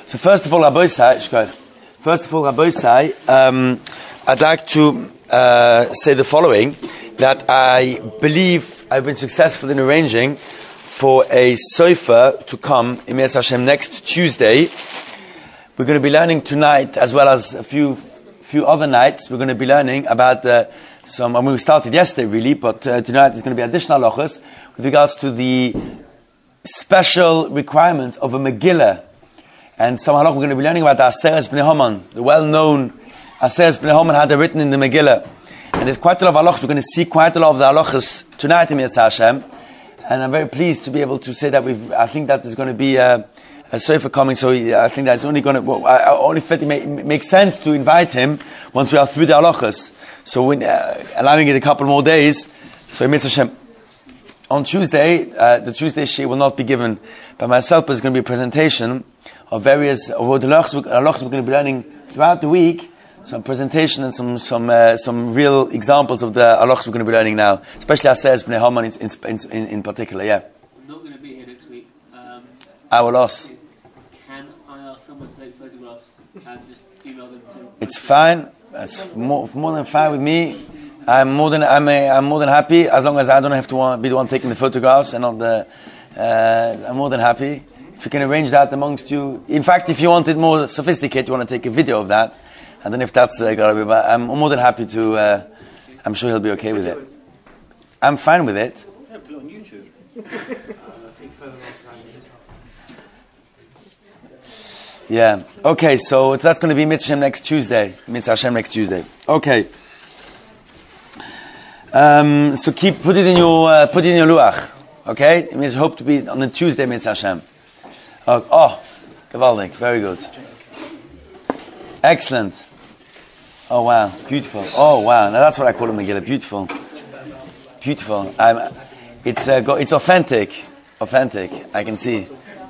So first of all, Rabbi Isai, I'd like to say the following, that I believe I've been successful in arranging for a sofer to come in Me'ez Hashem next Tuesday. We're going to be learning tonight, as well as a few other nights. We're going to be learning about we started yesterday really, but tonight there's going to be additional halachos with regards to the special requirements of a Megillah. And some halachos we're going to be learning about the Aseres Bnei Haman, the well-known Aseres Bnei Haman had it written in the Megillah. And there's quite a lot of halachos. We're going to see quite a lot of the halachos tonight in Me'ez Hashem. And I'm very pleased to be able to say that I think that there's going to be a sofer coming, so I think that's only going to, only fit, it makes sense to invite him once we are through the halachos. So when, allowing it a couple more days, so Me'ez Hashem. On Tuesday, the Tuesday Shir will not be given by myself, but it's going to be a presentation of various, the halachos we're going to be learning throughout the week, some presentation and some real examples of the halachos we're going to be learning now, especially Aseres Bnei Haman in particular, yeah. I'm not going to be here next week. Our loss. Can I ask someone to take photographs and just email them to... It's fine. It's more than fine with me. I'm more than happy, as long as I don't have to be the one taking the photographs and not I'm more than happy. If you can arrange that amongst you. In fact, if you want it more sophisticated, you want to take a video of that. I don't know if that's gotta be, but I'm more than happy to, I'm sure he'll be okay with it. I'm fine with it. Yeah, put it on YouTube. Yeah. Okay, so that's going to be Me'ez Hashem next Tuesday. Me'ez Hashem next Tuesday. Okay. So put it in your luach. Okay? It means hope to be on the Tuesday Me'ez Hashem. Oh, gewaldig. Very good. Excellent. Oh wow, beautiful. Oh wow, now that's what I call a Megillah. Beautiful. Beautiful. It's authentic. Authentic. I can see.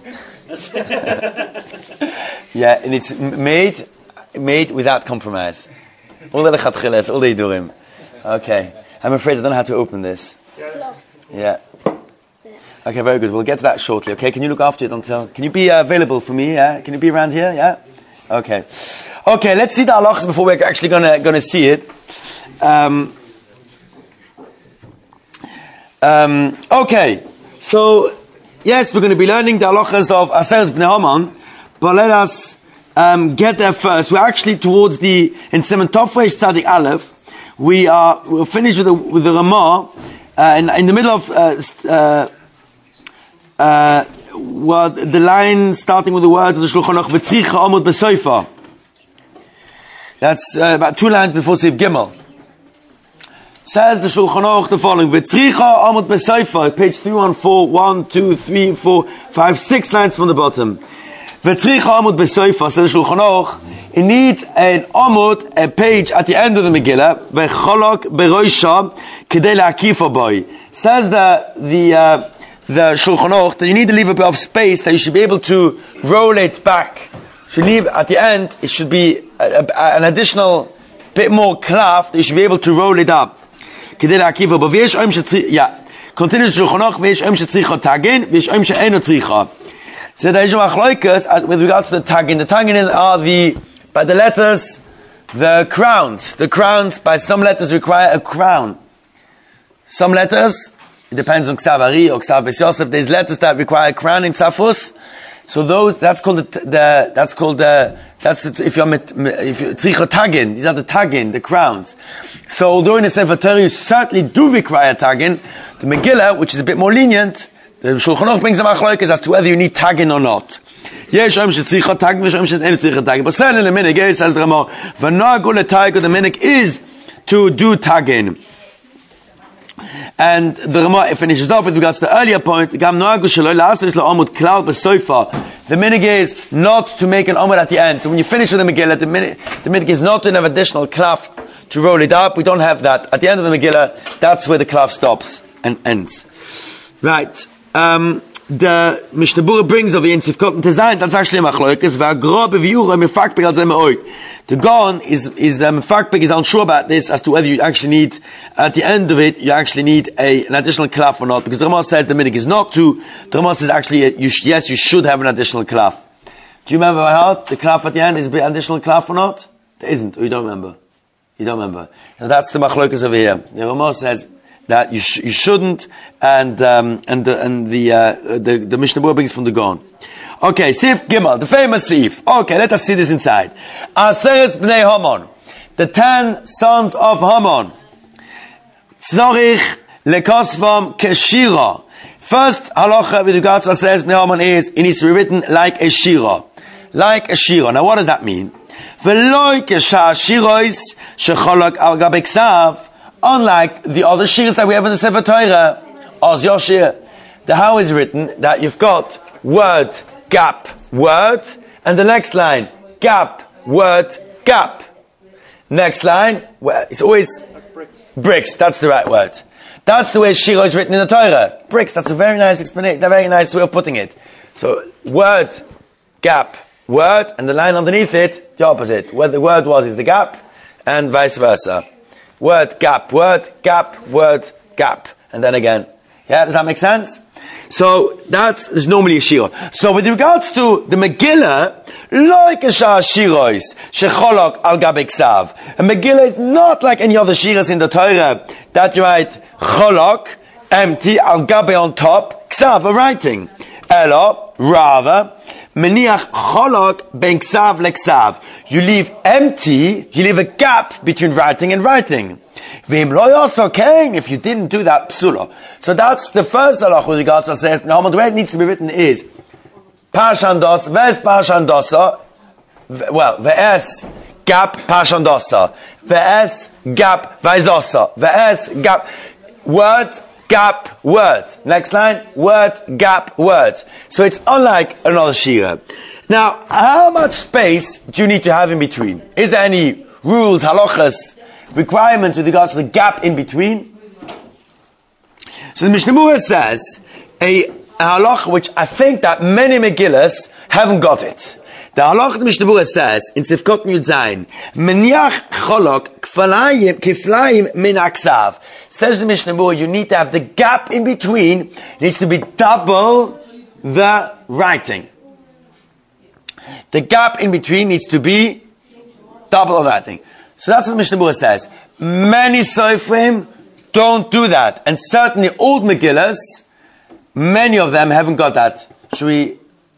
Yeah, and it's made without compromise. All the lechatchiles, all the idurim. Okay. I'm afraid I don't know how to open this. Yeah. Okay, very good. We'll get to that shortly. Okay, can you look after it until... Can you be available for me? Yeah. Can you be around here? Yeah. Okay. Okay. Let's see the halachas before we're actually gonna see it. Okay. So yes, we're going to be learning the halachas of Aseres Bnei Haman, but let us get there first. We're actually towards in Siman Tov Reish Tzadik Aleph. We're finished with the Ramah, in the middle of the line starting with the words of the Shulchan Aruch, V'tzricha amud b'soifa. That's about 2 lines before Seif Gimel. Says the Shulchan Aruch the following: V'tzricha amud b'soifa, page 314, 1, 2, 3, 4, 5, 6 lines from the bottom. V'tzricha amud b'soifa, says the Shulchan Aruch, it needs an amud, a page at the end of the Megillah, v'cholok b'roisha kedei la'akifa boy. Says the Shulchan Aruch that you need to leave a bit of space, that you should be able to roll it back. So leave at the end, it should be an additional bit more cloth, that you should be able to roll it up. Kedei la'akifa boy. V'yesh oim shetzricha, yeah. Continues Shulchan Aruch, v'yesh oim shetzricha tagin, v'yesh oim she'eno tzricha. So there is a machloikas with regards to the tagin. The tagin are by the letters, the crowns. The crowns, by some letters, require a crown. Some letters, it depends on Ksav Ari or Ksav Beis Yosef, there's letters that require a crown in Tzafus. So that's if you're Tzricha Tagin, these are the Tagin, the crowns. So although in the Sefer Torah you certainly do require Tagin, the Megillah, which is a bit more lenient, the Shulchan Aruch brings a machloikas as to whether you need Tagin or not. Yes, Om shetzricha tagin, Om she'en tzricha tagin. But certainly the minig, says the Ramah, v'nogu l'tagin, the minig is to do tagin. And the Ramah finishes off with regards to the earlier point, gam nogu shelo la'asos la'amud klal b'soifa. The minig is not to make an amud at the end. So when you finish with the Megillah, the minig is not to have additional klaf to roll it up. We don't have that. At the end of the Megillah, that's where the klaf stops and ends. Right. The Mishnah Berurah brings of the Ein Sifkot and Tezayin, that's actually a machlokas. V'agra b'viyura mefakpik al zeh me'od. The Gaon is mefakpik, is unsure about this as to whether you actually need, at the end of it, you actually need an additional klaf or not. Because the Ramah says the minig is not to. The Ramah says actually, yes, you should have an additional klaf. Do you remember by heart the klaf at the end? Is there an additional klaf or not? There isn't, or you don't remember? You don't remember. Now that's the machlokas over here. The Ramah says that you shouldn't, and the Mishnah Berurah brings from the Gaon. Okay, Sif Gimel, the famous Sif. Okay, let us see this inside. Aseres bnei Haman, the 10 sons of Haman. Tzorich lekosvam keshira. First halacha with regards to Aseres bnei Haman is it needs to be written like a shira, like a shira. Now, what does that mean? Unlike the other shirs that we have in the Sefer Torah, Oz Yoshir, the how is written that you've got word, gap, word, and the next line, gap, word, gap. Next line, it's always bricks, that's the right word. That's the way Shira is written in the Torah. Bricks, that's a very nice explanation, a very nice way of putting it. So, word, gap, word, and the line underneath it, the opposite. Where the word was is the gap, and vice versa. Word, gap, word, gap. And then again. Yeah, does that make sense? So, there's normally a shira. So, with regards to the Megillah, like a shirois, shecholok al gabe ksav. A Megillah is not like any other shiras in the Torah, that you write cholok, empty, al gabe on top, ksav, a writing. Elo, rather, meniach cholok ben ksav leksav. You leave empty, you leave a gap between writing and writing. V'im lo yoso kein, if you didn't do that, psulo. So that's the first halach with regards to Aseres bnei Haman. The way it needs to be written is, Pashandos, ve'es Pashandosa, well, ve'es gap Pashandosa, ve'es gap Vaizosa, ve'es gap, word, gap, word. Next line, word, gap, word. So it's unlike another shira. Now, how much space do you need to have in between? Is there any rules, halachas, requirements with regards to the gap in between? So the Mishnah Berurah says a halach which I think that many Megillas haven't got it. The halach the Mishnah Berurah says in Sifkot Yud Zayin, Meniach cholok kiflayim min aksav. Says the Mishnah Berurah, you need to have the gap in between needs to be double the writing. The gap in between needs to be double the writing. So that's what Mishnah Berurah says. Many Sofrim don't do that. And certainly old Megillas, many of them haven't got that. Should we...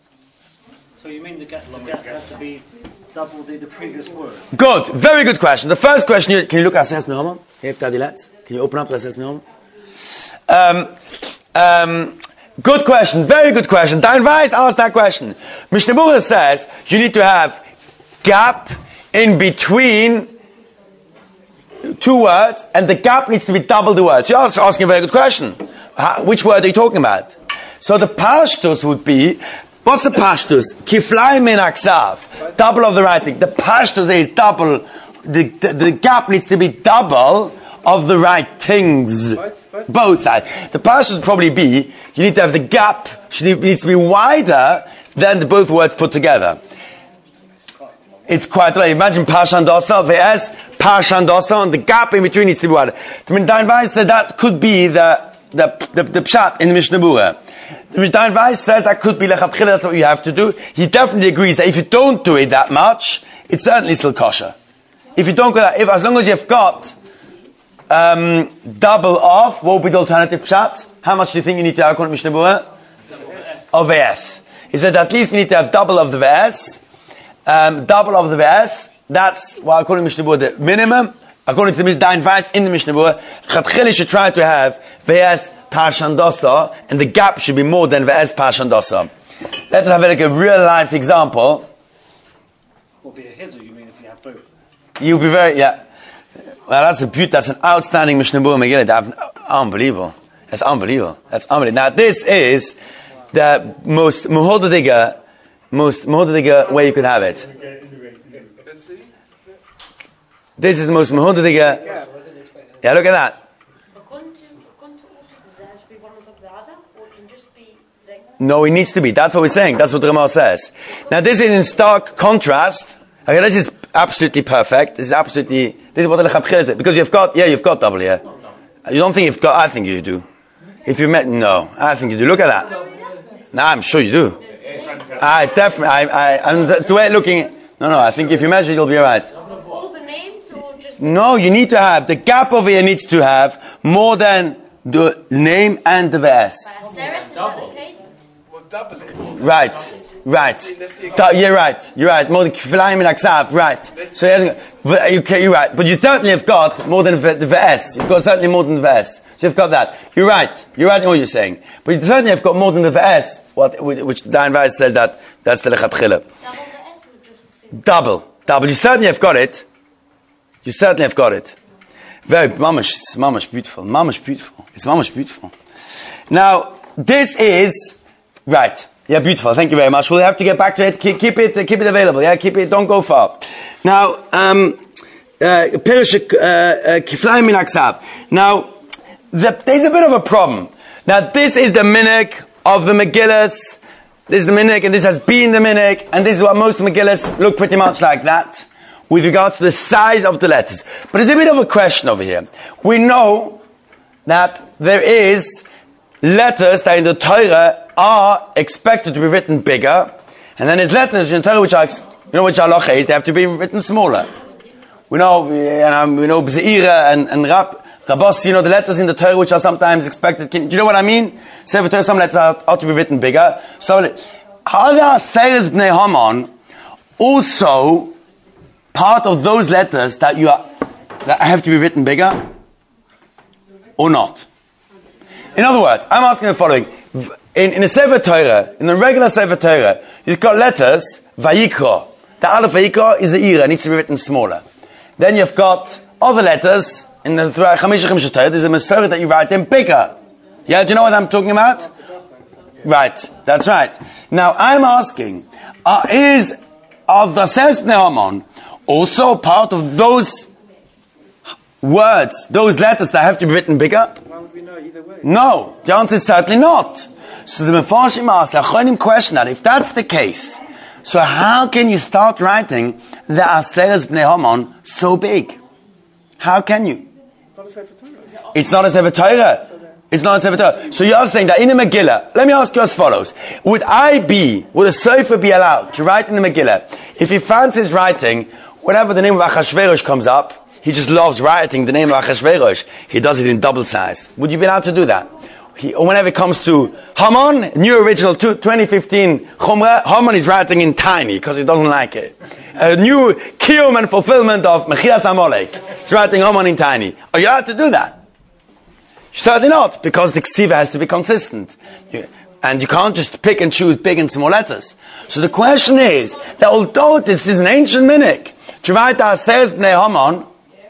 So you mean the gap has to be double the previous word? Good. Very good question. The first question, can you look at Aseres bnei Haman? Can you open up Aseres bnei Haman? Good question. Very good question. Dein Weiss asked that question. Mishnah Berurah says you need to have gap in between two words, and the gap needs to be double the words. You're asking a very good question. Which word are you talking about? So the pashtus would be, what's the pashtus? Kiflay min aksav. Double of the writing. The pashtus is double, the gap needs to be double of the writings. Both sides. The pashtus would probably be, you need to have the gap, needs to be wider than the both words put together. It's quite like, imagine Pashandosa, VS, Pashandosa, and the gap in between needs to be wider. I mean, Dein Weiss said that could be the pshat in the Mishnah Berurah. Dein Weiss says that could be lechatchila, that's what you have to do. He definitely agrees that if you don't do it that much, it's certainly still kosher. If you don't go that, as long as you've got, double of, what would be the alternative pshat? How much do you think you need to have according to Mishnah Berurah? Of VS. He said at least you need to have double of the VS, double of the VS, that's, well, according to Mishnah Berurah, the minimum. According to the Dein Weiss in the Mishnah Berurah, Chatchili should try to have VS Pashandosa, and the gap should be more than VS Pashandosa. Let's have like a real life example. Will be a hizzle, you mean, if you have both? You'll be very, yeah. Well, that's an outstanding Mishnah Berurah Megillah. Unbelievable. That's unbelievable. Now, this is the most muhodadiga way you could have it. This is the most muhodadiga. Yeah, look at that. No, it needs to be. That's what we're saying. That's what Ramah says. Now, this is in stark contrast. Okay, this is absolutely perfect. This is what the lechatchila is. Because you've got double here. You don't think you've got, I think you do. If you met, no, I think you do. Look at that. No, I'm sure you do. Definitely. I'm the way looking. No. I think if you measure, you'll be right. All the names or just... No, you need to have the gap over here needs to have more than the name and the VS. Sarah, is that the case? We'll double it. Right. You're right. More than Kfilayim and Aksav. Right. So you're right. But you certainly have got more than the VS. You've got certainly more than the VS. So you've got that. You're right in what you're saying. But you certainly have got more than the VS. Which Dayan Weiss says that's the Lechatchila. Double the S or just the C? Double. You certainly have got it. Very mamash. It's mamash beautiful. It's mamash beautiful. Now this is right. Yeah, beautiful. Thank you very much. We'll have to get back to it. Keep it available. Yeah, keep it. Don't go far. Now, Pirush Kiflayim min Aksav. Now, there's a bit of a problem. Now, this is the minhag of the Megillas. This is the minhag, and this has been the minhag, and this is what most Megillas look pretty much like that, with regards to the size of the letters. But there's a bit of a question over here. We know that there is letters that in the Torah are expected to be written bigger, and then there's letters in the Torah which are, which halacha is, they have to be written smaller. We know Bzeira and Rabos, the letters in the Torah which are sometimes expected. Do you know what I mean? Sefer Torah, some letters are to be written bigger. So, are the Aseres Bnei Haman also part of those letters that have to be written bigger, or not? In other words, I'm asking the following. In a Sefer Torah, in the regular Sefer Torah, you've got letters, Vayikra. The Aleph Vayikra is the Ira, needs to be written smaller. Then you've got other letters, in the Chamish Torah, there's a Masorah that you write them bigger. Yeah, do you know what I'm talking about? Right, that's right. Now, I'm asking, is of the Aseres Bnei Haman also part of those words, those letters that have to be written bigger? Why would we know either way? No, the answer is certainly not. So the Mefarshim asked, the Achronim question that, if that's the case, so how can you start writing the Aseres Bnei Haman so big? How can you? It's not a Sefer Torah. It's not a Sefer Torah. So you're saying that in the Megillah, let me ask you as follows. Would a Sofer be allowed to write in the Megillah, if he fancies writing, whenever the name of Achashverosh comes up, he just loves writing the name of Achashverosh, he does it in double size. Would you be allowed to do that? Or whenever it comes to Haman, new original 2015 Chumrah, Haman is writing in tiny because he doesn't like it. A new Kiyum and fulfillment of Mechias Amalek. He's writing Haman in tiny. Are you allowed to do that? Certainly not, because the Ksiva has to be consistent. And you can't just pick and choose big and small letters. So the question is, that although this is an ancient minhag, to write the Aseres Bnei Haman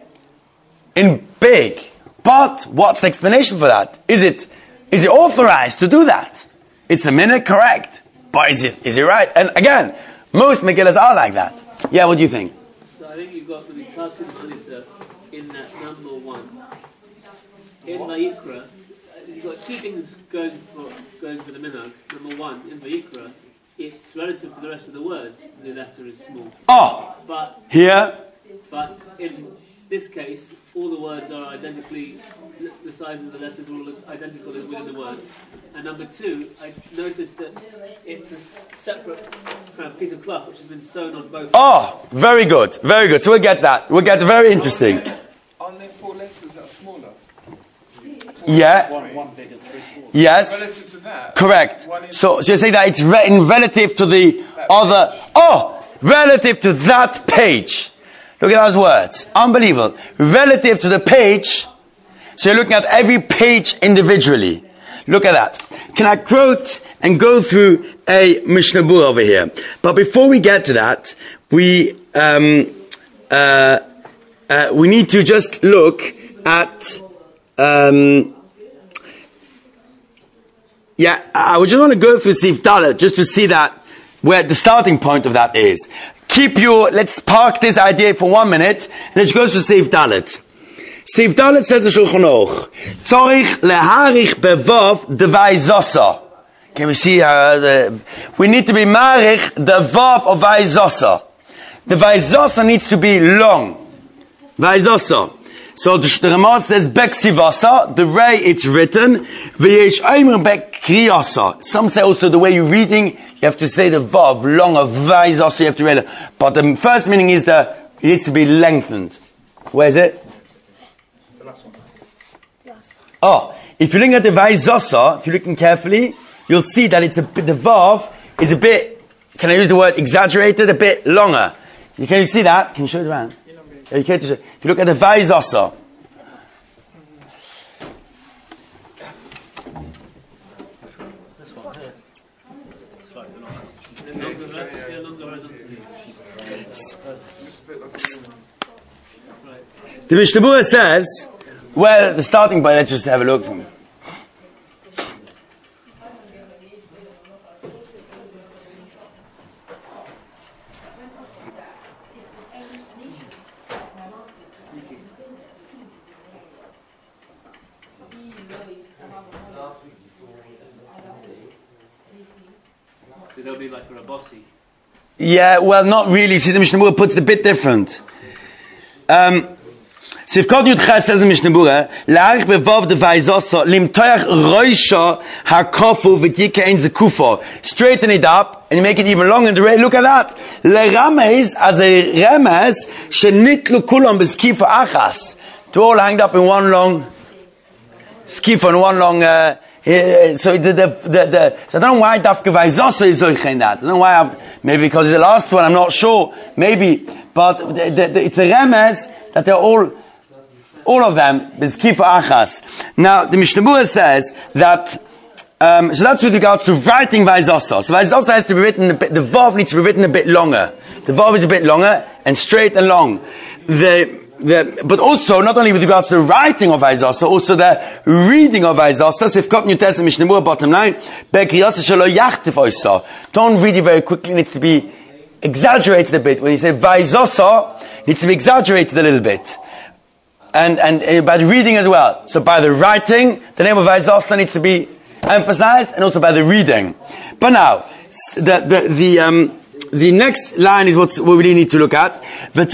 in big, but what's the explanation for that? Is it authorized to do that? It's a minhag, correct. But is it right? And again, most Megillas are like that. Yeah, what do you think? So I think you've got the Mitatin Chalisa in that number one. In Vayikra, you've got two things going for the minhag. Number one, in Vayikra, it's relative to the rest of the words. The letter is small. Oh! But in this case, all the words are identically, the size of the letters are all identical within the words. And number two, I noticed that it's a separate kind of piece of cloth which has been sewn on both. Oh, very good. So we'll get that. Very interesting. Aren't there 4 letters that are smaller? Yeah. One bigger, 3 small. Yes. Relative to that. Correct. So you say that it's relative to the other. Oh, relative to that page. Look at those words. Unbelievable. Relative to the page. So you're looking at every page individually. Look at that. Can I quote and go through a Mishnah Berurah over here? But before we get to that, we need to just look at, I would just want to go through Sif Dalet just to see that, where the starting point of that is. Let's park this idea for 1 minute, and let's go to Sif Dalet. Sif Dalet says the Shulchan Aruch, Tzorich leharich bevav devai zosa. Can we see we need to be marich the vav of vaizosa. The vaizosa needs to be long. Vaizosa. So the Ramah says Beksivasa, the way it's written, V'yesh Omer Bekriyasa. Some say also the way you're reading, you have to say the Vav, longer, Vaizasa, you have to read it. But the first meaning is it needs to be lengthened. Where is it? The last one. Oh, if you're looking at the Vaizasa, if you're looking carefully, you'll see that the Vav is a bit, can I use the word exaggerated, a bit longer. Can you see that? Can you show it around? Yeah, you can't show. If you look at the Vaizasa, the Mishnah Berurah says, well, the starting point, let's just have a look from it. They'll be like a Rabossi. Yeah, well, not really. See, the Mishnah Berurah puts it a bit different. Sifkot Yud Ches says the Mishnah Berurah, La'arich bevav de Vaizasa, limtoyach roisha hakofu v'tika ein zekufo. Straighten it up, and you make it even longer. Look at that. Le'ramez, as a remez, shenitlu kulam b'skifa achas. To all hanged up in one long skifa, and one long, so so I don't know why Dafka Vaizasa is zoichen that. I don't know why maybe because it's the last one, I'm not sure. Maybe, but it's a remez that they're all of them, Bizkifa Achas. Now, the Mishnah Berurah says that, so that's with regards to writing Vaizasa. So Vaizasa has to be written, the Vav needs to be written a bit longer. The Vav is a bit longer, and straight and long. But also, not only with regards to the writing of Vaizasa, also the reading of Vaizasa. Sifkot Yutes and Mishnah Berurah, bottom line, don't read it very quickly, it needs to be exaggerated a bit. When you say Vaizasa, it needs to be exaggerated a little bit. And by the reading as well. So by the writing, the name of Vaizasa needs to be emphasized, and also by the reading. But now, the next line is what we really need to look at. That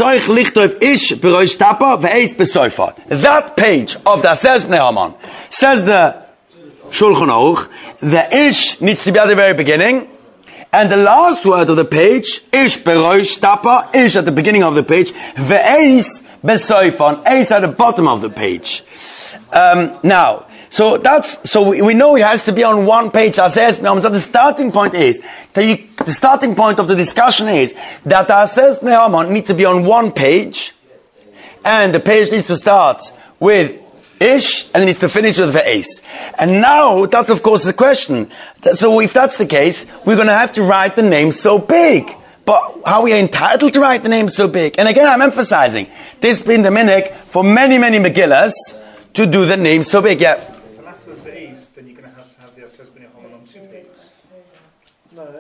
page of the Aseres Bnei Haman says the Shulchan Aruch, the ish needs to be at the very beginning, and the last word of the page, ish beroish tapa, ish at the beginning of the page, ve'eis besoifon, eis at the bottom of the page. Now, so we know it has to be on one page. So the starting point is the starting point of the discussion is that the Aseres Bnei Haman needs to be on one page, and the page needs to start with ish, and it needs to finish with ve'eis. And now that's of course the question. So if that's the case, we're going to have to write the name so big. But how are we entitled to write the name so big? And again, I'm emphasizing this been the minhag for many Megillas to do the name so big. Yeah. If the last word's the east, then you're going to have the Aseres Bnei Haman on 2 pages. No, the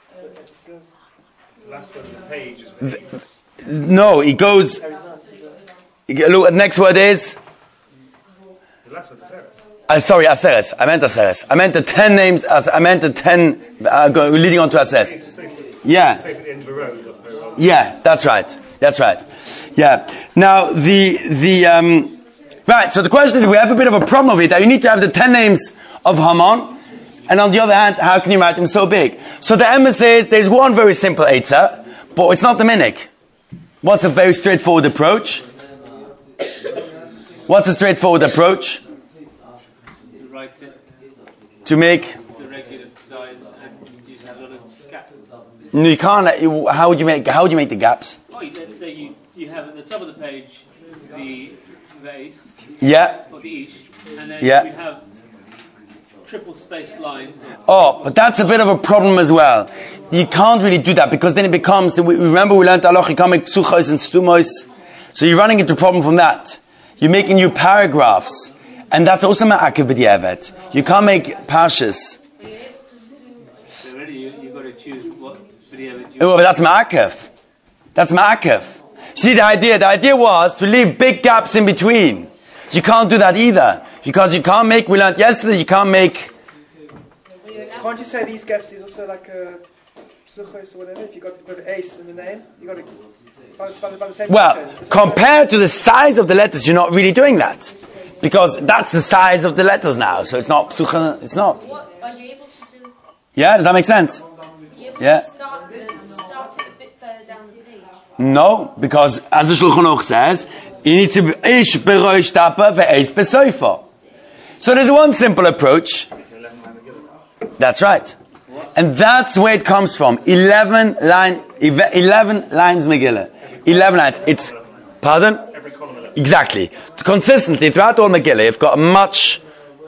last word of the page is the east. No, it goes. Look, next word is. The last word's Aseres. Sorry, Aseres. I meant Aseres. I meant the 10 names. I meant the 10 leading on to Aseres. Yeah. Yeah, that's right. That's right. Yeah. Now right. So the question is, we have a bit of a problem with it. That you need to have the 10 names of Haman, and on the other hand, how can you write them so big? So the Emma says there's one very simple eitzah, but it's not the minhag. What's a very straightforward approach? What's a straightforward approach? To write it. To make. The regular size and you have a lot of gaps. No, you can't. How would you make the gaps? Oh, let's say you have at the top of the page the vase. Yeah. Or the ish, and then Yeah. you have triple spaced lines. Oh, but that's a bit of a problem as well. You can't really do that because then it becomes. Remember, we learned Allah. You can't make psuchos and stumos, so you're running into a problem from that. You're making new paragraphs, and that's also ma'akev b'di'evet. You can't make parshas. So already you've got to choose what b'di'evet you Oh, but that's ma'akev. That's ma'akev. See, the idea was to leave big gaps in between. You can't do that either. Because you can't make, we learned yesterday, you can't make. Can't you say these gaps is also like a psuchos or whatever, if you got to put ace in the name, you got to by the same Well, token, compared to the size of the letters, you're not really doing that. Because that's the size of the letters now. So it's not psucha, it's not. What are you able to do? Yeah, does that make sense? Are you able Yeah. to start it a bit further down the page? No, because as the Shulchan Aruch says, you need to be ish beroish tapa ve'eis besoifa. So there's one simple approach. That's right. And that's where it comes from. 11 lines Megillah. 11 lines. It's, pardon? every column 11. Exactly. Consistently, throughout all Megillah, you've got a much,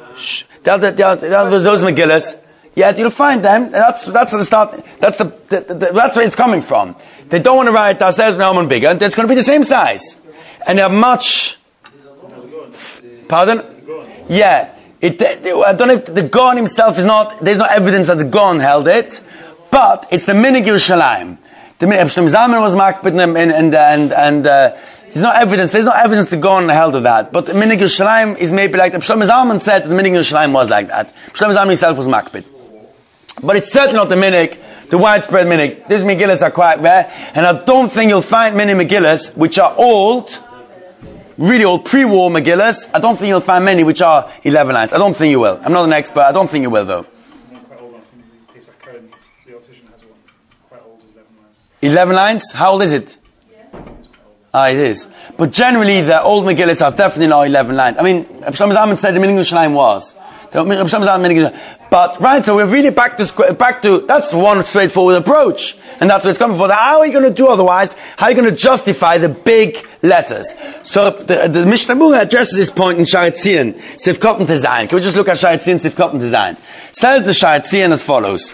those Megillahs, yet you'll find them, that's the start, that's where it's coming from. They don't want to write Tasez Me'oman bigger, and it's going to be the same size. And they have much, pardon? Yeah. I don't know if the Gaon himself is not, there's no evidence that the Gaon held it, but it's the Minig Yerushalayim. The Minig Shlomo Zalman was makbid, and there's no evidence the Gaon held of that. But the Minig Yerushalayim is maybe like, Shlomo Zalman said that the Minig Yerushalayim was like that. Shlomo Zalman himself was makbid. But it's certainly not the Minig, the widespread Minig. These Megillahs are quite rare, and I don't think you'll find many Megillahs which are old, really old, pre-war Megillahs. I don't think you'll find many which are 11 lines. I don't think you will. I'm not an expert. I don't think you will, though. One quite old one, I think the Pesach Cohen, the opposition has one. Quite old, is 11 lines. 11 lines? How old is it? It is. But generally, the old Megillahs are definitely not 11 lines. I mean, Shlomo Zalman said the Minig Yerushalayim was. But, right, so we're really back to, that's one straightforward approach. And that's what it's coming for. How are you going to do otherwise? How are you going to justify the big letters? So, the Mishnah Berurah addresses this point in Sha'ar Tzion, Sivkot and Tezayin. Can we just look at Sha'ar Tzion, Sivkot and Tezayin? Says the Sha'ar Tzion as follows.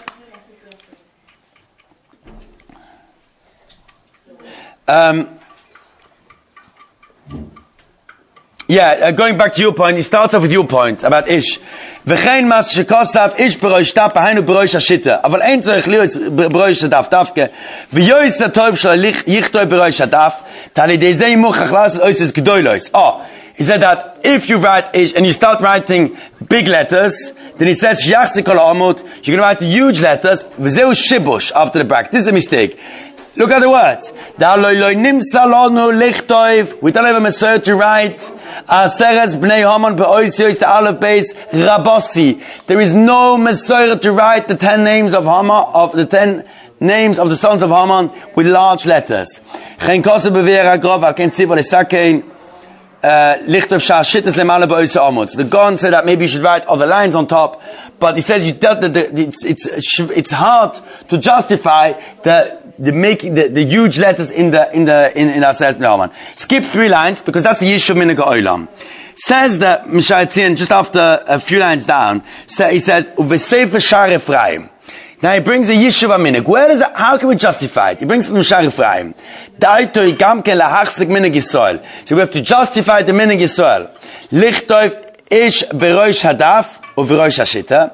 Going back to your point, he starts off with your point about Ish. V'chein mas shekosav Ish b'roish tap, hainu b'roish hashita. Aval ein tzorich lios b'roish hadaf tafke. V'yoyis atov shlo yichtoi b'roish hadaf. Talidei zei muchach las oises gdoilos. He said that if you write Ish and you start writing big letters, then he says Yachzik kol ha'amot, you're going to write huge letters. V'zeu shibush after the bracket. This is a mistake. Look at the words. We don't have a Messiah to write. There is no Messiah to write the 10 names of Haman, of the 10 names of the sons of Haman with large letters. The Gaon said that maybe you should write other lines on top, but he says it's hard to justify the huge letters in Aseret Ne'oman. Skip 3 lines because that's the Yishuv Minig Ha'olam. Says that Sha'ar Tzion just after a few lines down. He says Uvesefer Sha'ar Ephraim. Now he brings a Yishuv Minig. How can we justify it? He brings from Sha'ar Ephraim. So we have to justify the Minig Yisrael. Lichtov Ish Beroish Hadaf Uveroish Hashita.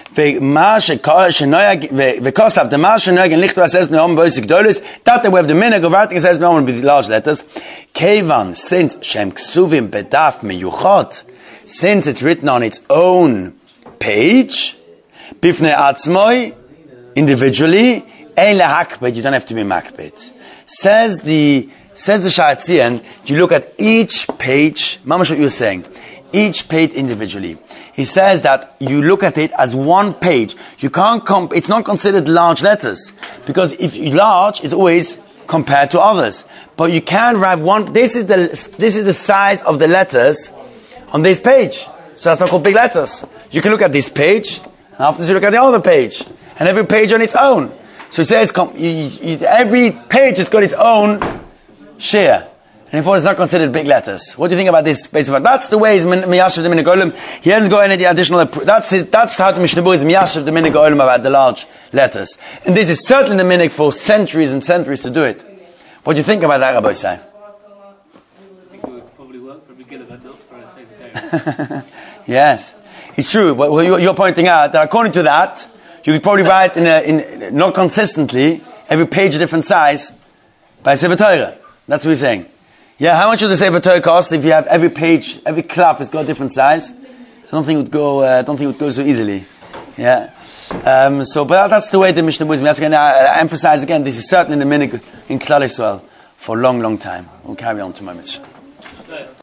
V'kosav the Mar Shenoyag and Lichtov says Ne'oman B'oisik Gdolos. That we have the Minig of writing says Ne'oman with large letters. Kevan, since Shem Ksuvim Bedaf Meyuchot, since it's written on its own page, Bifnei Atzmoi, individually, Ein lehakbet, you don't have to be makbet. Says the Sha'ar Tzion, you look at each page, mamash what you're saying, each page individually. He says that you look at it as one page. You can't it's not considered large letters. Because if you large, it's always compared to others. But you can write one, this is the size of the letters on this page. So that's not called big letters. You can look at this page, and after you look at the other page. And every page on its own. So it says, every page has got its own share. And therefore it's not considered big letters. What do you think about this? That's the way he's Miyashav the Minig Ha'olam. He hasn't got any additional, that's how the Mishnah Berurah is Miyashav the Minig Ha'olam about the large letters. And this is certainly the Minig for centuries and centuries to do it. What do you think about that, Rabbi Say? I think it would probably work for a beginner, but not for a secretary. Yes. It's true. Well, you're pointing out that according to that, you could probably write in not consistently, every page a different size, by Sefer Torah. That's what we're saying. Yeah, how much would the Sefer Torah cost if you have every page, every klaf has got a different size? I don't think it would go so easily. Yeah. But that's the way the Mishnah was. That's going to emphasize again, this is certainly the minig in Klal Yisrael for a long, long time. We'll carry on tomorrow.